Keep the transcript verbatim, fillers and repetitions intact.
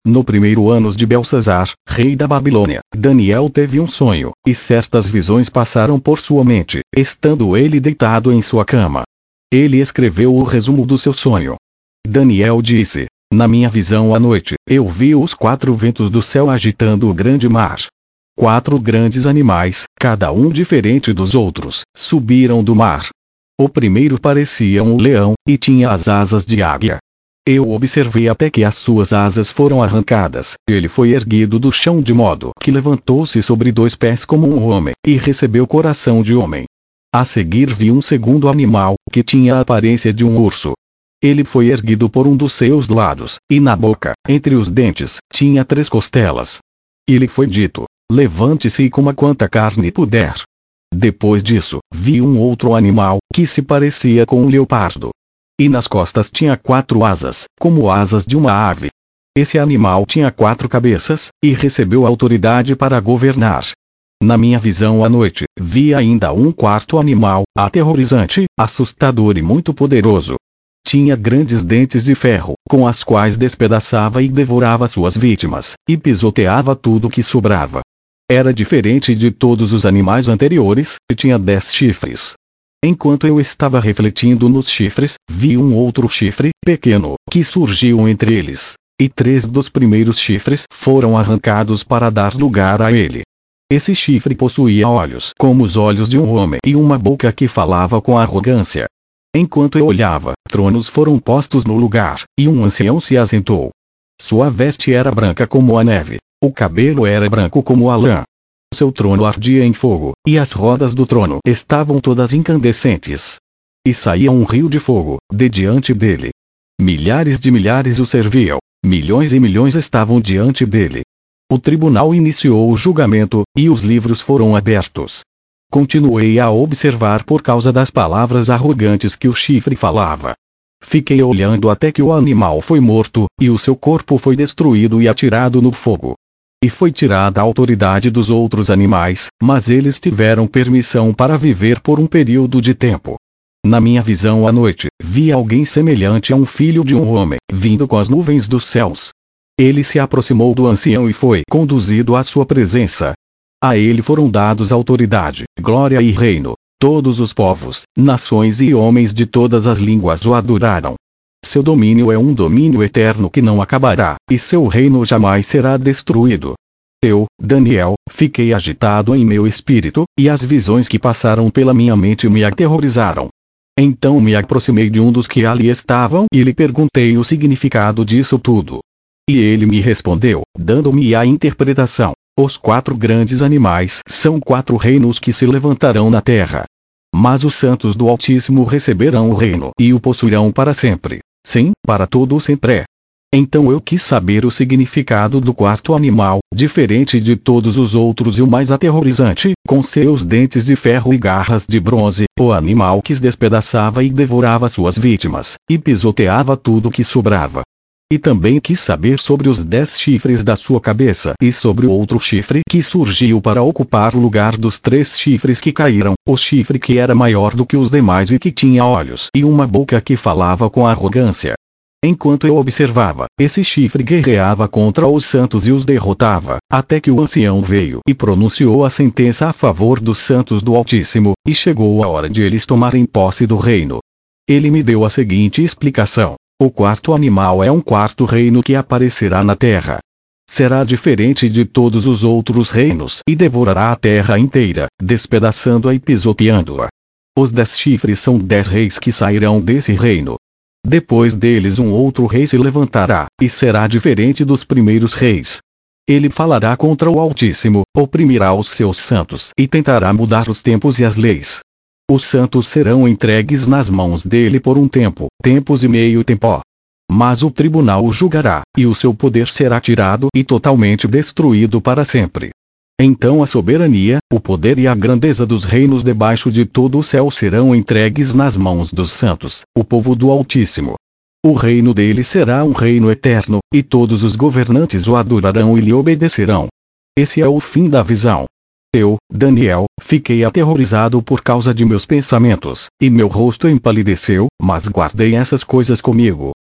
No primeiro ano de Belsazar, rei da Babilônia, Daniel teve um sonho, e certas visões passaram por sua mente, estando ele deitado em sua cama. Ele escreveu o resumo do seu sonho. Daniel disse: na minha visão à noite, eu vi os quatro ventos do céu agitando o grande mar. Quatro grandes animais, cada um diferente dos outros, subiram do mar. O primeiro parecia um leão, e tinha as asas de águia. Eu observei até que as suas asas foram arrancadas. Ele foi erguido do chão de modo que levantou-se sobre dois pés como um homem, e recebeu coração de homem. A seguir vi um segundo animal, que tinha a aparência de um urso. Ele foi erguido por um dos seus lados, e na boca, entre os dentes, tinha três costelas. E lhe foi dito: levante-se e coma quanta carne puder. Depois disso, vi um outro animal, que se parecia com um leopardo. E nas costas tinha quatro asas, como asas de uma ave. Esse animal tinha quatro cabeças, e recebeu autoridade para governar. Na minha visão à noite, vi ainda um quarto animal, aterrorizante, assustador e muito poderoso. Tinha grandes dentes de ferro, com as quais despedaçava e devorava suas vítimas, e pisoteava tudo que sobrava. Era diferente de todos os animais anteriores, e tinha dez chifres. Enquanto eu estava refletindo nos chifres, vi um outro chifre, pequeno, que surgiu entre eles. E três dos primeiros chifres foram arrancados para dar lugar a ele. Esse chifre possuía olhos como os olhos de um homem e uma boca que falava com arrogância. Enquanto eu olhava, tronos foram postos no lugar, e um ancião se assentou. Sua veste era branca como a neve. O cabelo era branco como a lã. Seu trono ardia em fogo, e as rodas do trono estavam todas incandescentes. E saía um rio de fogo, de diante dele. Milhares de milhares o serviam, milhões e milhões estavam diante dele. O tribunal iniciou o julgamento, e os livros foram abertos. Continuei a observar por causa das palavras arrogantes que o chifre falava. Fiquei olhando até que o animal foi morto, e o seu corpo foi destruído e atirado no fogo. E foi tirada a autoridade dos outros animais, mas eles tiveram permissão para viver por um período de tempo. Na minha visão à noite, vi alguém semelhante a um filho de um homem, vindo com as nuvens dos céus. Ele se aproximou do ancião e foi conduzido à sua presença. A ele foram dados autoridade, glória e reino. Todos os povos, nações e homens de todas as línguas o adoraram. Seu domínio é um domínio eterno que não acabará, e seu reino jamais será destruído. Eu, Daniel, fiquei agitado em meu espírito, e as visões que passaram pela minha mente me aterrorizaram. Então me aproximei de um dos que ali estavam e lhe perguntei o significado disso tudo. E ele me respondeu, dando-me a interpretação: os quatro grandes animais são quatro reinos que se levantarão na terra. Mas os santos do Altíssimo receberão o reino e o possuirão para sempre. Sim, para todo o sempre. Então eu quis saber o significado do quarto animal, diferente de todos os outros e o mais aterrorizante, com seus dentes de ferro e garras de bronze, o animal que despedaçava e devorava suas vítimas, e pisoteava tudo que sobrava. E também quis saber sobre os dez chifres da sua cabeça e sobre o outro chifre que surgiu para ocupar o lugar dos três chifres que caíram, o chifre que era maior do que os demais e que tinha olhos e uma boca que falava com arrogância. Enquanto eu observava, esse chifre guerreava contra os santos e os derrotava, até que o ancião veio e pronunciou a sentença a favor dos santos do Altíssimo, e chegou a hora de eles tomarem posse do reino. Ele me deu a seguinte explicação: o quarto animal é um quarto reino que aparecerá na terra. Será diferente de todos os outros reinos e devorará a terra inteira, despedaçando-a e pisoteando-a. Os dez chifres são dez reis que sairão desse reino. Depois deles um outro rei se levantará, e será diferente dos primeiros reis. Ele falará contra o Altíssimo, oprimirá os seus santos e tentará mudar os tempos e as leis. Os santos serão entregues nas mãos dele por um tempo, tempos e meio tempo. Mas o tribunal o julgará, e o seu poder será tirado e totalmente destruído para sempre. Então a soberania, o poder e a grandeza dos reinos debaixo de todo o céu serão entregues nas mãos dos santos, o povo do Altíssimo. O reino dele será um reino eterno, e todos os governantes o adorarão e lhe obedecerão. Esse é o fim da visão. Eu, Daniel, fiquei aterrorizado por causa de meus pensamentos, e meu rosto empalideceu, mas guardei essas coisas comigo.